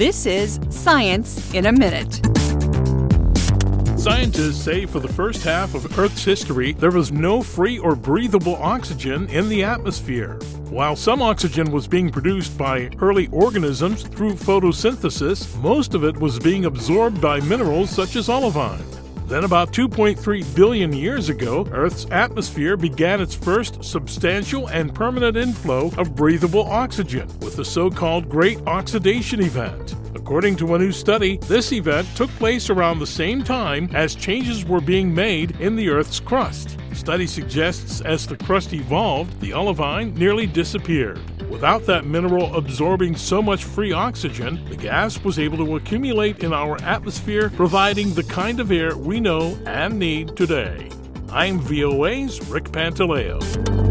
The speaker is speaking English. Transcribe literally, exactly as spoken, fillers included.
This is Science in a Minute. Scientists say for the first half of Earth's history, there was no free or breathable oxygen in the atmosphere. While some oxygen was being produced by early organisms through photosynthesis, most of it was being absorbed by minerals such as olivine. Then about two point three billion years ago, Earth's atmosphere began its first substantial and permanent inflow of breathable oxygen with the so-called Great Oxidation Event. According to a new study, this event took place around the same time as changes were being made in the Earth's crust. The study suggests as the crust evolved, the olivine nearly disappeared. Without that mineral absorbing so much free oxygen, the gas was able to accumulate in our atmosphere, providing the kind of air we know and need today. I'm V O A's Rick Pantaleo.